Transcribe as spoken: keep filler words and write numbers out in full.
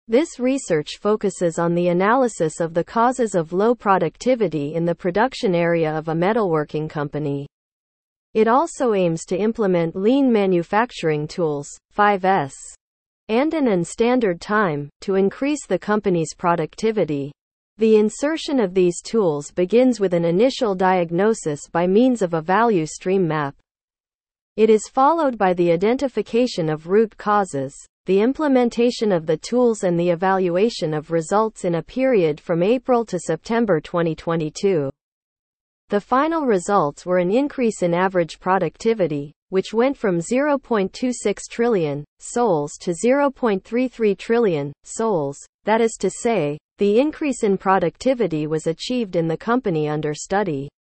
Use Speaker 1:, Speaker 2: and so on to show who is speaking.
Speaker 1: This research focuses on the analysis of the causes of low productivity in the production area of a metalworking company. It also aims to implement lean manufacturing tools, five S, and an and standard time, to increase the company's productivity. The insertion of these tools begins with an initial diagnosis by means of a value stream map. It is followed by the identification of root causes, the implementation of the tools and the evaluation of results in a period from April to September twenty twenty-two. The final results were an increase in average productivity, which went from zero point two six trillion soles to zero point three three trillion soles. That is to say, the increase in productivity was achieved in the company under study.